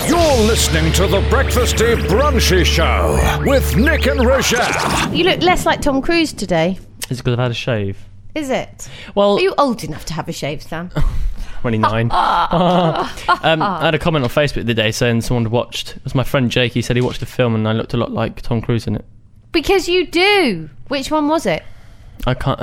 You're listening to the Breakfasty Brunchy Show with Nick and Rochelle. You look less like Tom Cruise today. It's because I've had a shave. Is it? Well, are you old enough to have a shave, Sam? 29. I had a comment on Facebook the day saying someone had watched. It was my friend Jake. He said he watched a film and I looked a lot like Tom Cruise in it. Because you do. Which one was it? I can't.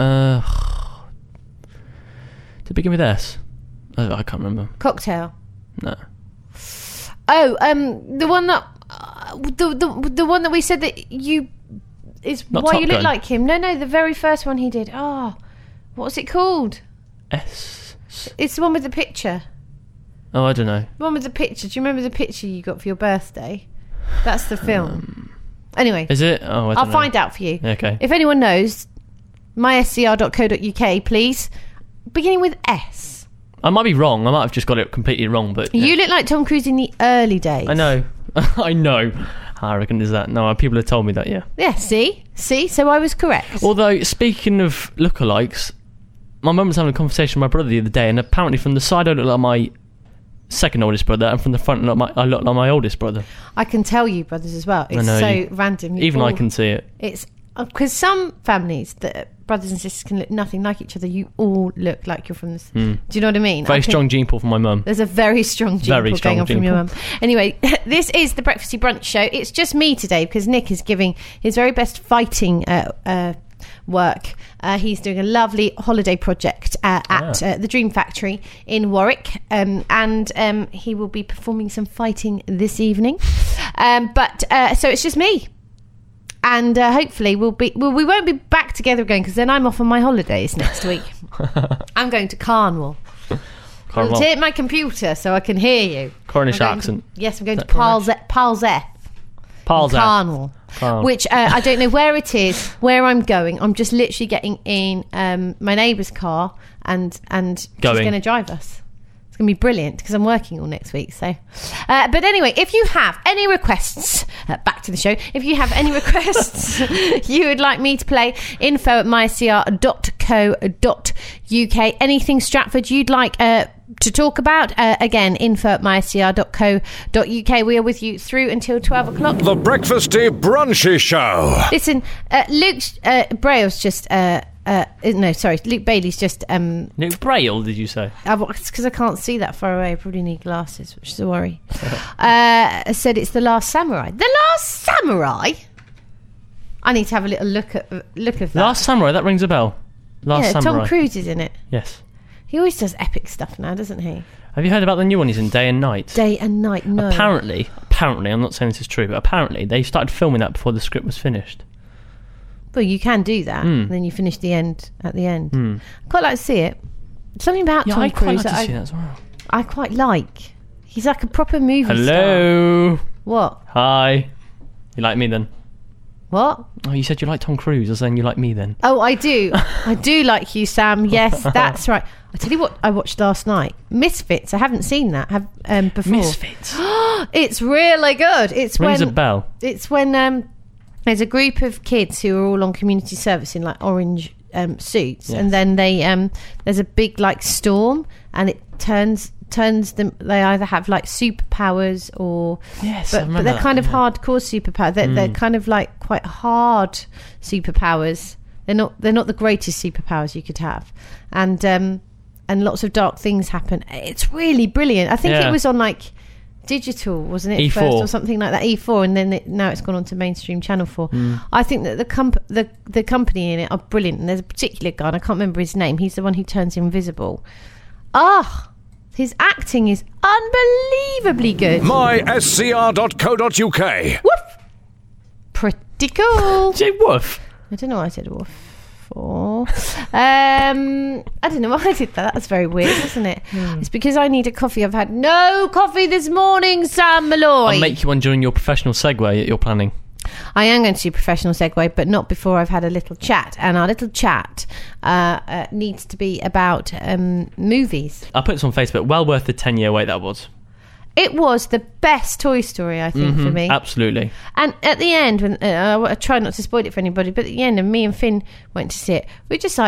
Did it begin with S? I can't remember. Cocktail. No. Oh, the one that the one that we said that you is Not why Top you look Gun. like him. No, the very first one he did. Oh, what's it called? S. It's the one with the picture. Oh, I don't know. The one with the picture. Do you remember the picture you got for your birthday? That's the film. Anyway, Is it? Oh, I'll find out for you. Okay. If anyone knows, myscr.co.uk, please. Beginning with S. I might be wrong. I might have just got it completely wrong, but You look like Tom Cruise in the early days. I know. I know. I reckon is that. No, people have told me that. Yeah. Yeah. See. So I was correct. Although, speaking of lookalikes, my mum was having a conversation with my brother the other day, and apparently from the side I look like my second oldest brother, and from the front I look like my oldest brother. I can tell you, brothers, as well. It's know, so random. Even I can see it. It's because some families, that brothers and sisters, can look nothing like each other. You all look like you're from this. Do you know what I mean? Very strong gene pool from my mum. There's a very strong gene pool going on from your mum. Anyway, this is the Breakfasty Brunch Show. It's just me today because Nick is giving his very best fighting work. He's doing a lovely holiday project at the Dream Factory in Warwick, and he will be performing some fighting this evening. So it's just me. And hopefully we won't be back together again because then I'm off on my holidays next week. I'm going to Cornwall. I'll take my computer so I can hear you. Cornish accent. I'm going to Palzeth. Cornwall. Which I don't know where it is, where I'm going. I'm just literally getting in my neighbour's car and she's going to drive us. It's going to be brilliant because I'm working all next week. So, but anyway, if you have any requests, back to the show. If you have any requests you would like me to play, info@myscr.co.uk. Anything Stratford you'd like to talk about, again, info@myscr.co.uk. We are with you through until 12 o'clock. The Breakfasty Brunchy Show. Listen, Luke Braille's just Luke Bailey's just Luke Braille, did you say? it's because I can't see that far away. I probably need glasses, which is a worry. Said it's The Last Samurai. The Last Samurai? I need to have a little look of that. Last Samurai, that rings a bell. Last Samurai. Tom Cruise is in it. Yes. He always does epic stuff now, doesn't he? Have you heard about the new one he's in, Day and Night? Day and Night, no. Apparently, I'm not saying this is true, but apparently they started filming that before the script was finished. Well, you can do that, and then you finish the end at the end. I quite like to see it. Something about Tom I Cruise quite like to see that as well. I quite like. He's like a proper movie star. Hello. What? Hi. You like me then? What? Oh, you said you like Tom Cruise. I was saying you like me then. Oh, I do. I do like you, Sam. Yes, that's right. I tell you what I watched last night. Misfits. I haven't seen that before. Misfits. It's really good. Rings a bell. It's when there's a group of kids who are all on community service in like orange suits, and then they there's a big like storm, and it turns them. They either have like superpowers or but they're kind of hardcore superpowers. They're kind of like quite hard superpowers. They're not the greatest superpowers you could have, and lots of dark things happen. It's really brilliant. I think it was on like digital, wasn't it? E4 first or something like that. E4, and then now it's gone on to mainstream Channel 4. I think that the company in it are brilliant, and there's a particular guy, and I can't remember his name. He's the one who turns invisible. His acting is unbelievably good. myscr.co.uk. Woof! Pretty cool. Say woof. I don't know why I said woof for. I don't know why I did that. That's very weird, isn't it? It's because I need a coffee. I've had no coffee this morning, Sam Malloy. I'll make you one during your professional segue that you're planning. I am going to do professional segue, but not before I've had a little chat. And our little chat needs to be about movies. I put this on Facebook. Well worth the 10-year wait that was. It was the best Toy Story, I think, for me. Absolutely. And at the end, when I try not to spoil it for anybody, but at the end, and me and Finn went to see it, we were just like,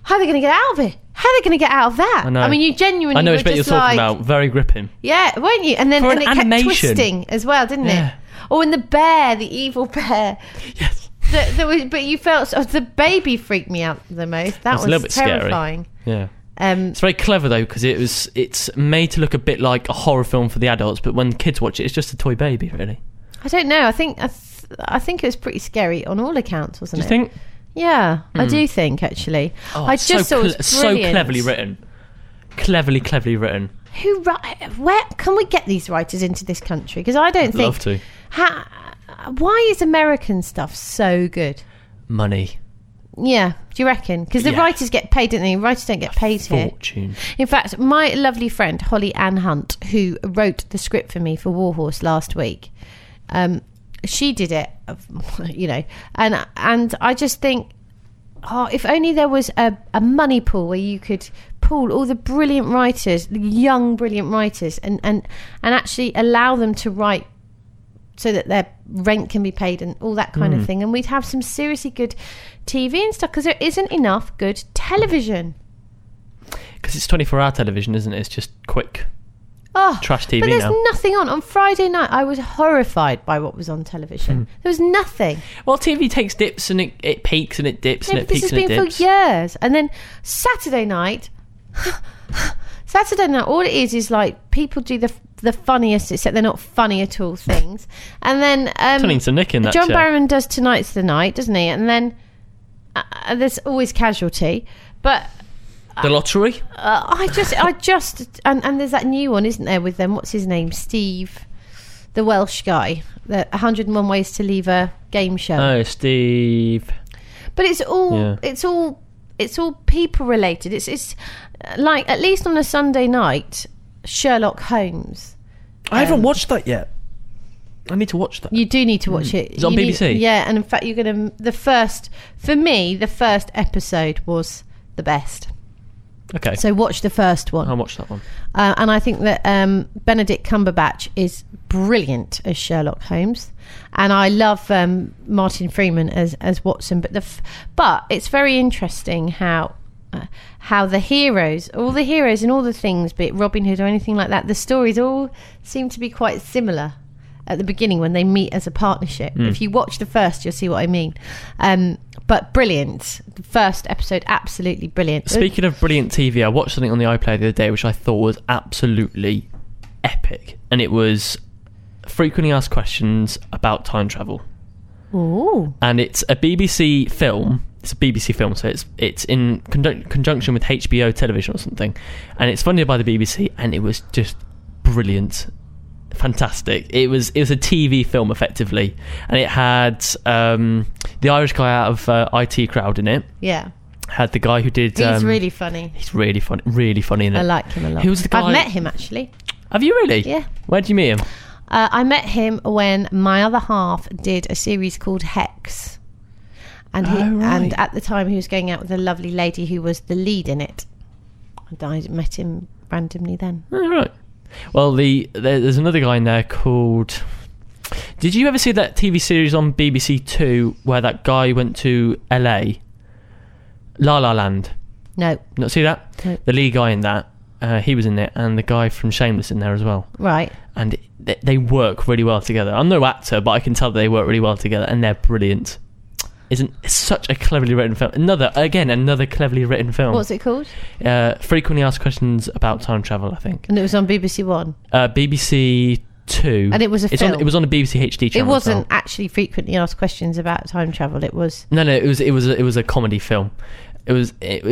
how are they going to get out of it? How are they going to get out of that? I know. I mean, you genuinely I know were which bit you're just talking like, about. Very gripping. Yeah, weren't you? And then For and an it animation. kept twisting as well, didn't Yeah. it? Oh, and the bear, the evil bear. Yes. But you felt the baby freaked me out the most. That It's a little bit was scary. terrifying. Yeah. It's very clever though, because it's made to look a bit like a horror film for the adults, but when kids watch it, it's just a toy baby, really. I don't know. I think it was pretty scary on all accounts, wasn't Do it? you think? Yeah, I do think actually. Oh, I just thought it was so brilliant. cleverly written. Cleverly written. Where can we get these writers into this country? Because I don't I'd think. love to. Why is American stuff so good? Money. Yeah, do you reckon? Because the Yeah. writers get paid, don't they? Writers don't get paid here. Fortune. In fact, my lovely friend Holly Ann Hunt, who wrote the script for me for Warhorse last week, she did it, you know, and I just think, if only there was a money pool where you could pool all the brilliant writers, the young brilliant writers, and actually allow them to write so that their rent can be paid and all that kind of thing, and we'd have some seriously good TV and stuff, because there isn't enough good television. Because it's 24-hour television, isn't it? It's just quick trash TV but there's now. nothing on Friday night. I was horrified by what was on television. There was nothing. Well, TV takes dips and it peaks and it dips and it This peaks has and it been dips. for years. And then Saturday night, all it is like people do the funniest, except they're not funny at all, things. And then Turning to Nick in that John chair. Barron does Tonight's the Night, doesn't he? And then there's always Casualty. But The Lottery? I just and there's that new one, isn't there, with them? What's his name? Steve, the Welsh guy. The 101 Ways to Leave a Game Show. Oh, Steve. But it's all Yeah. it's all people related. It's like, at least on a Sunday night, Sherlock Holmes. I haven't watched that yet. I need to watch that. You do need to watch it. It's on You need- BBC? yeah, and in fact, you're gonna the first episode was the best. Okay. So watch the first one. I'll watch that one. And I think that Benedict Cumberbatch is brilliant as Sherlock Holmes, and I love Martin Freeman as Watson. But it's very interesting how the heroes, all the heroes and all the things, be it Robin Hood or anything like that, the stories all seem to be quite similar at the beginning when they meet as a partnership. If you watch the first, you'll see what I mean. But brilliant. The first episode, absolutely brilliant. Speaking of brilliant TV, I watched something on the iPlayer the other day which I thought was absolutely epic, and it was Frequently Asked Questions About Time Travel. Ooh. And it's a BBC film. It's a BBC film, so it's in conjunction with HBO television or something, and it's funded by the BBC, and it was just brilliant, fantastic. It was a TV film effectively, and it had the Irish guy out of IT Crowd in it. Yeah. Had the guy who did. He's really funny. He's really funny in it. I like him a lot. Who was the guy? I've met him, actually. Have you really? Yeah. Where did you meet him? I met him when my other half did a series called Hex. And and at the time he was going out with a lovely lady who was the lead in it. And I met him randomly then. Oh, right. Well, there's another guy in there called... Did you ever see that TV series on BBC Two where that guy went to LA? La La Land. No. Not see that? No. The lead guy in that, he was in it, and the guy from Shameless in there as well. Right. And they work really well together. I'm no actor, but I can tell that they work really well together, and they're brilliant. It's such a cleverly written film. Another cleverly written film. What's it called? Frequently Asked Questions About Time Travel, I think. And it was on BBC One. BBC Two. And it was a film. It was on a BBC HD channel. It wasn't as well. actually Frequently Asked Questions About Time Travel. It was... No, it was a comedy film. It was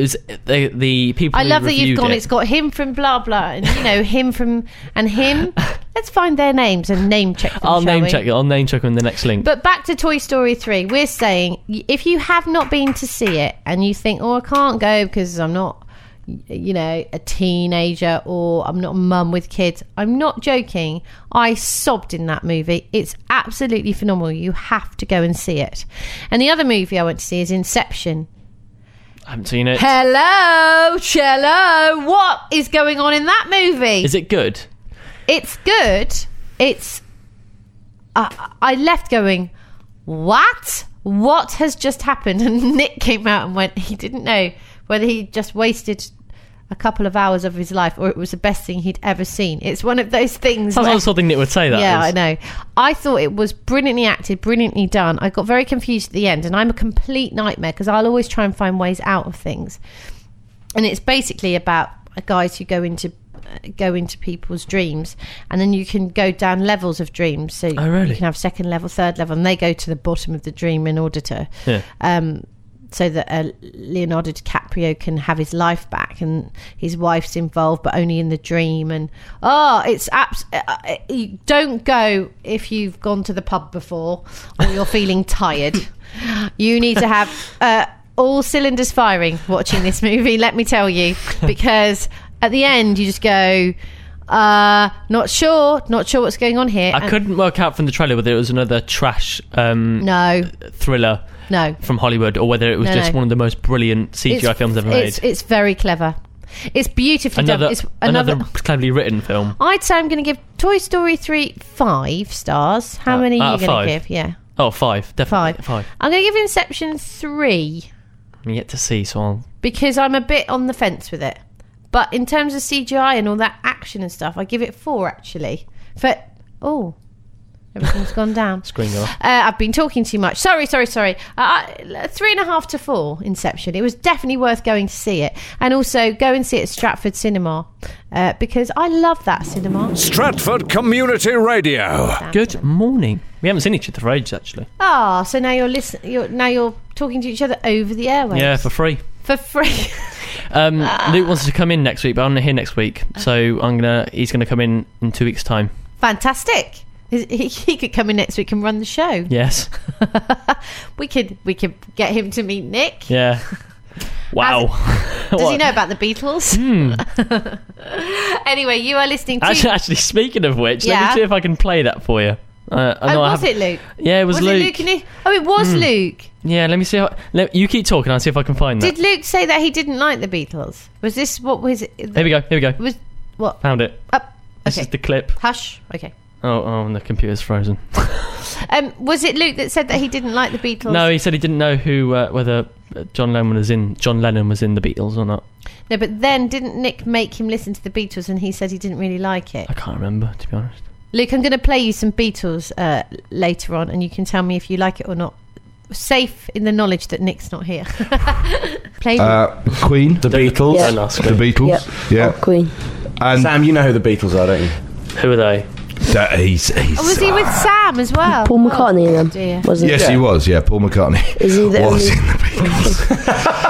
the people. I who love that you've reviewed gone. it- It's got him from blah blah, and him from and him. Let's find their names and name check them. I'll shall name we? check it. I'll name check them in the next link. But back to Toy Story 3, we're saying if you have not been to see it and you think, I can't go because I'm not, a teenager or I'm not a mum with kids. I'm not joking. I sobbed in that movie. It's absolutely phenomenal. You have to go and see it. And the other movie I went to see is Inception. I haven't seen it. Hello, cello. What is going on in that movie? Is it good? It's good. It's... I left going, what? What has just happened? And Nick came out and went, he didn't know whether he just wasted a couple of hours of his life or it was the best thing he'd ever seen. It's one of those things. Sounds like something Nick would say. That yeah, is. I know. I thought it was brilliantly acted, brilliantly done. I got very confused at the end, and I'm a complete nightmare because I'll always try and find ways out of things. And it's basically about guys who go into people's dreams, and then you can go down levels of dreams. So really? You can have second level, third level, and they go to the bottom of the dream in order to so that Leonardo DiCaprio can have his life back, and his wife's involved but only in the dream. And it's you don't go if you've gone to the pub before or you're feeling tired. You need to have all cylinders firing watching this movie, let me tell you, because at the end you just go not sure what's going on here. I couldn't work out from the trailer whether it was another trash thriller from Hollywood or whether it was just one of the most brilliant CGI films ever made. It's very clever. It's beautifully done. It's another cleverly written film. I'd say I'm going to give Toy Story 3 5 stars. How many are you going to give? Yeah. Oh, 5. Definitely 5. I'm going to give Inception 3. I'm yet to see, so I'll... Because I'm a bit on the fence with it. But in terms of CGI and all that action and stuff, I give it 4, actually. Everything's gone down. Screen go off. I've been talking too much. Sorry. 3.5 to 4, Inception. It was definitely worth going to see it. And also, go and see it at Stratford Cinema, because I love that cinema. Stratford Community Radio. Good morning. We haven't seen each other for ages, actually. So now you're talking to each other over the airwaves. Yeah, for free. For free. Luke wants to come in next week, but I'm not here next week, so he's gonna come in 2 weeks' time. Fantastic. He could come in next week and run the show. Yes. we could get him to meet Nick. Yeah. Wow. Does he know about the Beatles? Anyway, you are listening to... Actually, speaking of which, let me see if I can play that for you. Was it Luke? Yeah, it was Luke. It was Luke. Yeah, let me see. You keep talking. I'll see if I can find that. Did Luke say that he didn't like the Beatles? Was this what was it? Here we go. Was what? Found it. Up. This is the clip. Hush. Okay. Oh, and the computer's frozen. Was it Luke that said that he didn't like the Beatles? No, he said he didn't know whether John Lennon was in the Beatles or not. No, but then didn't Nick make him listen to the Beatles, and he said he didn't really like it? I can't remember, to be honest. Luke, I'm going to play you some Beatles later on, and you can tell me if you like it or not. Safe in the knowledge that Nick's not here. Play Queen, the Beatles, yeah. The Beatles, yeah. Queen. And Sam, you know who the Beatles are, don't you? Who are they? Was he with Sam as well? Paul McCartney in them, wasn't he? Yes, he was. Yeah, Paul McCartney. Is he the was in the Beatles?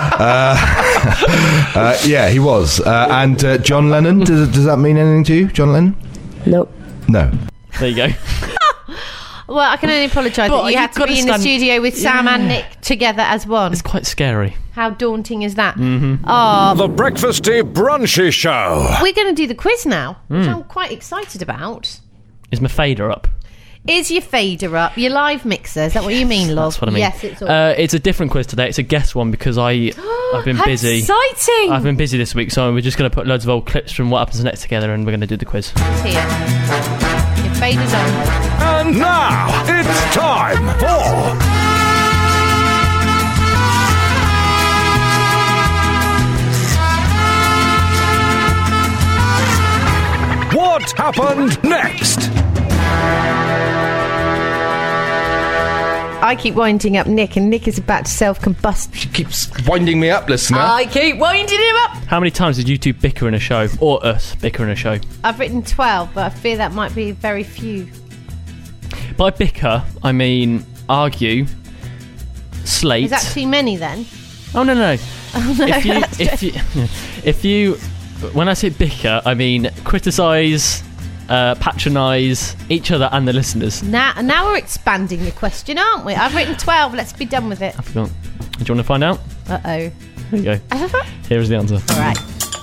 Yeah, he was. And John Lennon. Does that mean anything to you, John Lennon? Nope. No. There you go. Well, I can only apologise that you had to be in the studio with Sam and Nick together as one. It's quite scary. How daunting is that? Mm-hmm. The Breakfasty Brunchy Show. We're going to do the quiz now, which I'm quite excited about. Is my fader up? Is your fader up? Your live mixer? Is that what you mean, love? That's what I mean. Yes, it's all. It's a different quiz today. It's a guess one because I've been busy. Exciting! I've been busy this week, so we're just going to put loads of old clips from What Happens Next together, and we're going to do the quiz. Let's hear it. Your fader's on. And now it's time for What Happened Next? I keep winding up Nick, and Nick is about to self-combust. She keeps winding me up, listener. I keep winding him up. How many times did you two bicker in a show? Or us bicker in a show? I've written 12, but I fear that might be very few. By bicker, I mean argue, slate. Is that too many then? Oh, no. Oh, no. If you, when I say bicker, I mean criticise, patronise each other and the listeners. Now we're expanding the question, aren't we? I've written 12. Let's be done with it. I forgot. Do you want to find out? Uh-oh. There you go. Here is the answer. All right.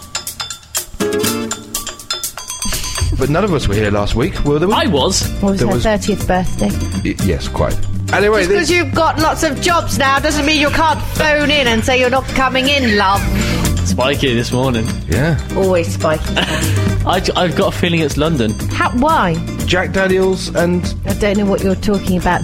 But none of us were here last week, were there? I was. It was her 30th birthday. Yes, quite. Anyway, just because you've got lots of jobs now doesn't mean you can't phone in and say you're not coming in, love. Spiky this morning. Yeah. Always spiky. I've got a feeling it's London. Why? Jack Daniels and... I don't know what you're talking about.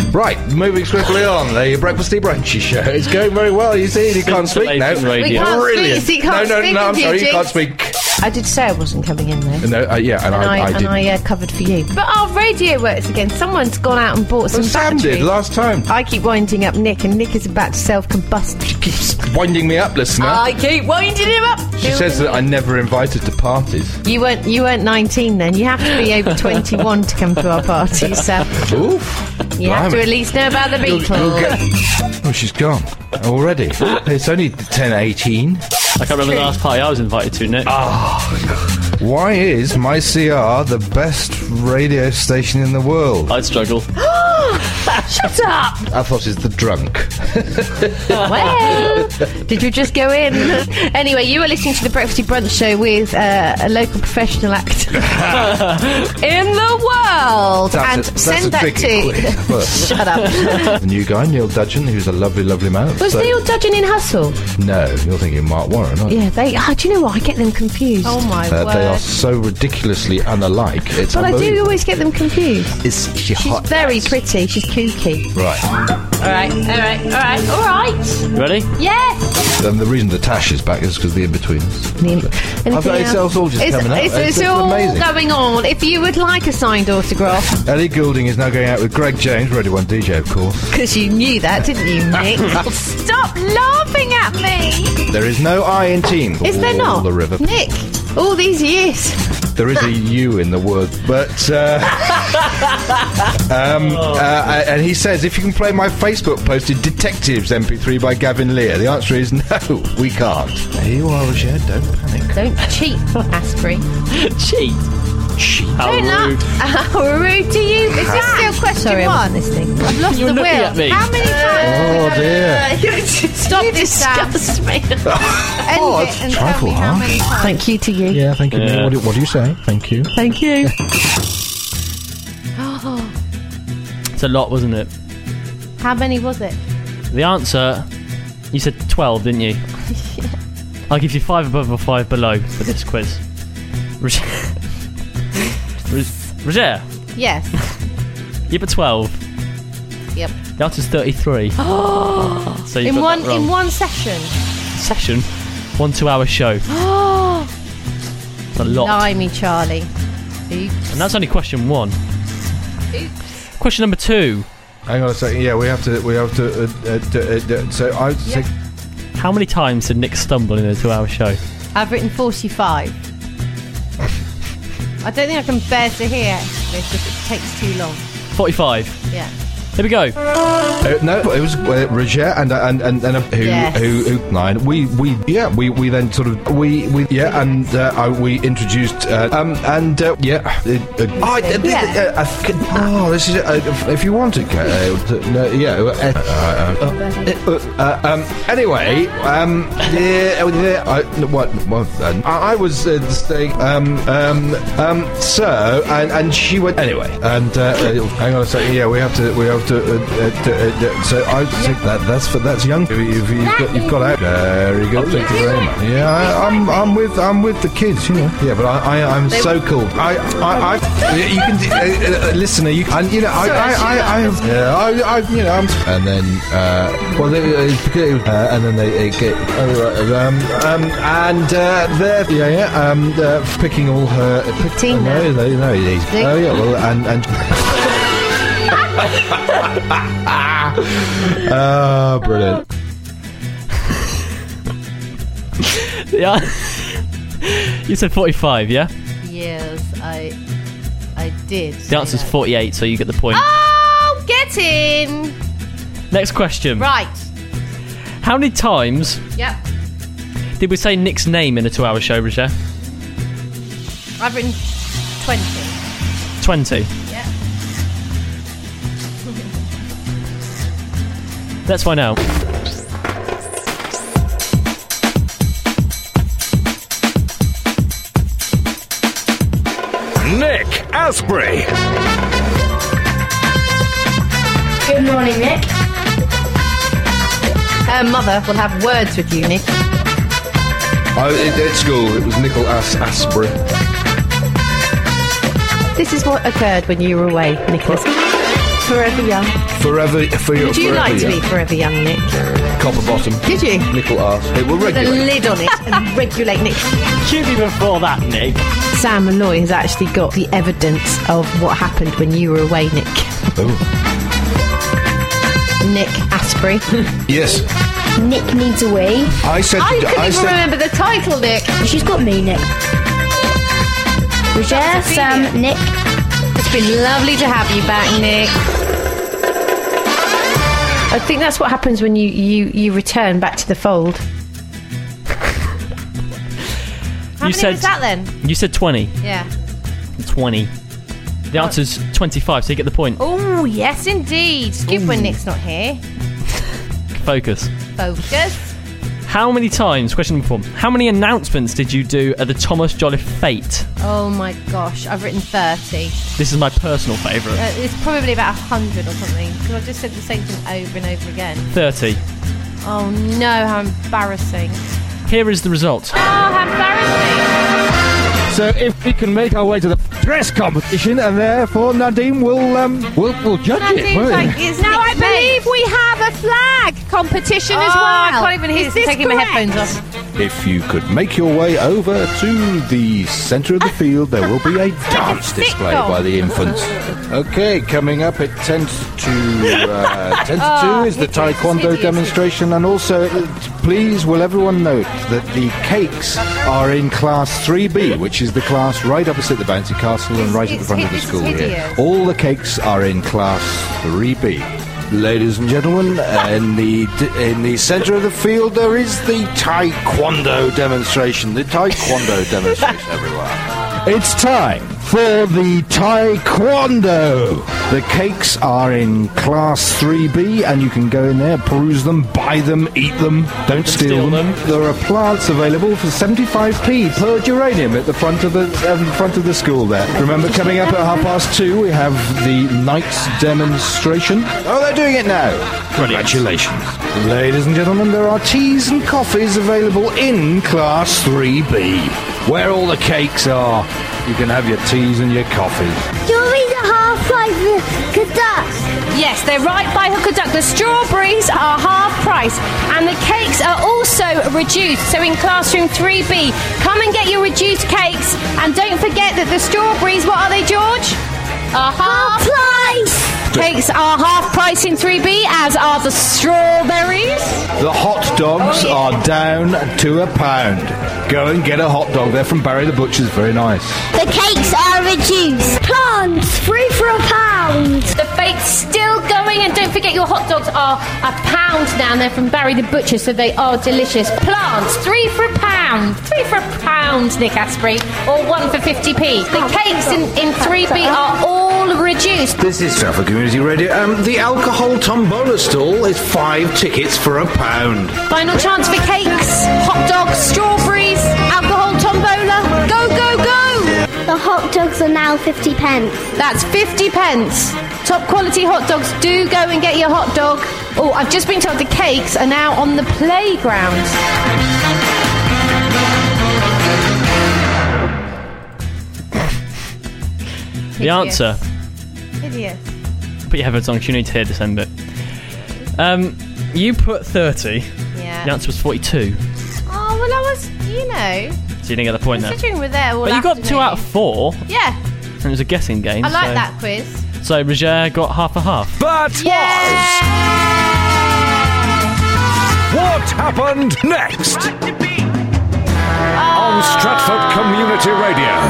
Right, moving swiftly on. The Breakfasty Brunchy Show. It's going very well. You see, you can't speak now. Radio. We can't Brilliant. speak. You can't no, speak I'm with sorry, you Jinx. can't speak. I did say I wasn't coming in though. No, yeah, and I did. I covered for you. But our radio works again. Someone's gone out and bought some Sam battery. did last time. I keep winding up Nick, and Nick is about to self-combust. She keeps winding me up, listener. I keep winding him up. She says that I never invited to parties. You weren't 19 then. You have to be over 21 to come to our parties, Sam. Oof. You have to Blimey. at least know about the Beatles. Oh, she's gone already. It's only 10:18. I can't remember the last party I was invited to, Nick. Why is my CR the best radio station in the world? I'd struggle. Shut up! I thought it's the drunk. Well, did you just go in? Anyway, you were listening to the Breakfasty Brunch Show with a local professional actor in the world. Send that to... Shut up. The new guy, Neil Dudgeon, who's a lovely, lovely man. Was Neil Dudgeon in Hustle? No, you're thinking Mark Warren, aren't you? Yeah, do you know what? I get them confused. Oh my word. They are so ridiculously unalike. It's But I unbelievable. do always get them confused. Is she She's hot? very pretty. She's kooky. Right. All right. You ready? Yes. The reason the Tash is back is because the in-betweeners. I've got it's all just coming up. It's all amazing. going on. If you would like a signed autograph, Ellie Goulding is now going out with Greg James, Radio 1 DJ, of course. because you knew that, didn't you, Nick? Stop laughing at me. There is no I in team. Is there not? The river. Nick, all these years. There is a U in the word, but and he says if you can play my Facebook posted Detectives MP3 by Gavin Lear. The answer is no, we can't. There you are, Roger. Don't panic. Don't cheat, Asprey. Cheat. How Don't rude. How rude to you. Is this still question one? Listening. I've lost You're the looking will. at me. How many times? Oh dear. Stop this, disgust me. Oh, it's and trifle, tell me how huh? many times. Thank you to you. Yeah, thank you. Yeah. What do you say? Thank you. Thank you. It's a lot, wasn't it? How many was it? The answer, you said 12, didn't you? I'll give you 5 above or 5 below for this quiz. Roger, Yes. you put 12. Yep. The answer's 33. So you In got one that wrong. in one session. Session, 1 2-hour show. It's a lot. Blimey, Charlie. Oops. And that's only question 1. Oops. Question number 2. Hang on a second. Yeah, we have to. So I say How many times did Nick stumble in a 2-hour show? I've written 45. I don't think I can bear to hear this if it takes too long. 45. Yeah. Here we go. no, it was Roger and who Yes. who nine. We then sort of we introduced this is if you want it. Anyway, I was saying so and she went anyway and hang on a second. Yeah, we have to. So I think that's young. You've got out. Very good. Thank you very much. Yeah, I'm with the kids. You know. Yeah, but I'm so cool. You can listener. You can. You know. And then and then they get they're picking all her. Tina. No. Oh yeah. Well, and. Oh, brilliant. Yeah. You said 45, yeah? Yes, I did. The answer's 48, so you get the point. Oh, get in. Next question. Right. How many times Yep. did we say Nick's name in a 2-hour show, Roger? I've written 20. 20. Yeah. Let's find out. Nick Asprey. Good morning, Nick. Her mother will have words with you, Nick. At school, it was Nickel Asprey. This is what occurred when you were away, Nicholas. Forever young. Forever for your. Would you forever like to young. be forever young, Nick? Copper bottom. Did you? Nickel arse. It will With a regulate. lid on it and regulate Nick. Cue me before that, Nick. Sam Malloy has actually got the evidence of what happened when you were away, Nick. Oh. Nick Asprey. Yes. Nick needs a wee. I couldn't even remember the title, Nick. She's got me, Nick. Roger, Sam, Nick. It's been lovely to have you back, Nick. I think that's what happens when you return back to the fold. How many was that then? You said 20. Yeah. 20. The answer's 25, so you get the point. Oh, yes, indeed. It's good when Nick's not here. Focus. Focus. How many times, question number 4, how many announcements did you do at the Thomas Jolliffe Fete? Oh, my gosh. I've written 30. This is my personal favourite. It's probably about 100 or something, because I've just said the same thing over and over again. 30. Oh, no, how embarrassing. Here is the result. Oh, how embarrassing. So if we can make our way to the dress competition, and therefore Nadine will judge Nadine's it. like, it's Now I Nick's mate. believe we have a flag competition as Oh, well. I can't even hear Is this. I'm this taking my correct? headphones off. If you could make your way over to the centre of the field, there will be a dance display sitcom. by the infants. Okay, coming up at 10 to 2 is the it's Taekwondo hideous. demonstration, and also, please, will everyone note that the cakes are in Class 3B, which is the class right opposite the bouncy castle and right at the front of the It's school here. hideous. All the cakes are in Class 3B. Ladies and gentlemen, in the centre of the field there is the Taekwondo demonstration. The Taekwondo demonstration, everyone. It's time for the Taekwondo. The cakes are in Class 3B, and you can go in there, peruse them, buy them, eat them. Don't steal them. There are plants available for 75p per geranium at the front of the school there. Remember, coming up at 2:30, we have the Knights demonstration. Oh, they're doing it now. Congratulations. Ladies and gentlemen, there are teas and coffees available in Class 3B, where all the cakes are. You can have your teas and your coffees. Strawberries are half price for ducks. Yes, they're right by Hook a Duck. The strawberries are half price and the cakes are also reduced. So in classroom 3B, come and get your reduced cakes. And don't forget that the strawberries, what are they, George? Are half Price. Cakes are half price in 3B, as are the strawberries. The hot dogs are down to £1. Go and get a hot dog. They're from Barry the Butcher's. Very nice. The cakes are reduced. Plants free for £1. The fate's still going, and don't forget your hot dogs are £1 now, and they're from Barry the Butcher, so they are delicious. Plants, 3 for £1. 3 for £1, Nick Asprey, or 1 for 50p. The cakes in 3B are all reduced. This is Stratford Community Radio. The alcohol tombola stall is 5 tickets for £1. Final chance for cakes, hot dogs, strawberries, alcohol tombola. Go, go, go! The hot dogs are now 50p. That's 50p. Top quality hot dogs. Do go and get your hot dog. Oh, I've just been told the cakes are now on the playground. The answer. Idiot. Put your headphones on because you need to hear this end bit. You put 30. Yeah. The answer was 42. Oh, well, I was, you know, So you didn't get the point there. considering we're there all But you got 2 afternoon. out of 4, Yeah, and it was a guessing game. I like so- that quiz. So Roger got half a half. That was What Happened Next on Stratford Community Radio.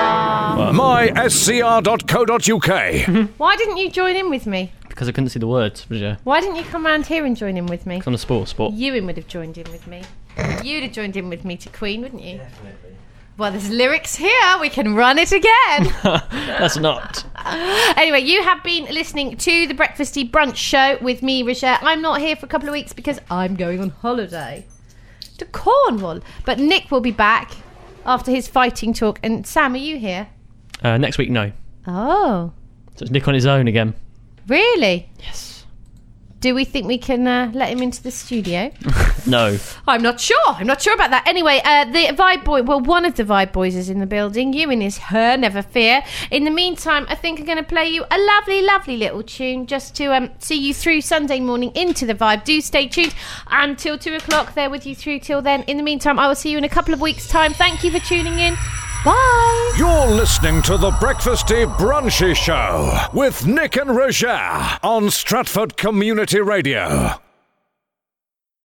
myscr.co.uk. Why didn't you join in with me? Because I couldn't see the words, Roger. Why didn't you come round here and join in with me? On the sport. Ewan would have joined in with me. You'd have joined in with me to Queen, wouldn't you? Definitely. Well, there's lyrics here. We can run it again. That's not. Anyway, you have been listening to the Breakfasty Brunch Show with me, Roger. I'm not here for a couple of weeks because I'm going on holiday to Cornwall. But Nick will be back after his fighting talk. And Sam, are you here? Next week, no. Oh, So it's Nick on his own again. really? Yes. Do we think we can let him into the studio? No. I'm not sure about that. Anyway, the Vibe Boy, one of the Vibe Boys is in the building. Ewan is her, never fear. In the meantime, I think I'm going to play you a lovely, lovely little tune just to see you through Sunday morning into the Vibe. Do stay tuned until 2 o'clock. They're with you through till then. In the meantime, I will see you in a couple of weeks' time. Thank you for tuning in. Bye. You're listening to the Breakfasty Brunchy Show with Nick and Roger on Stratford Community Radio.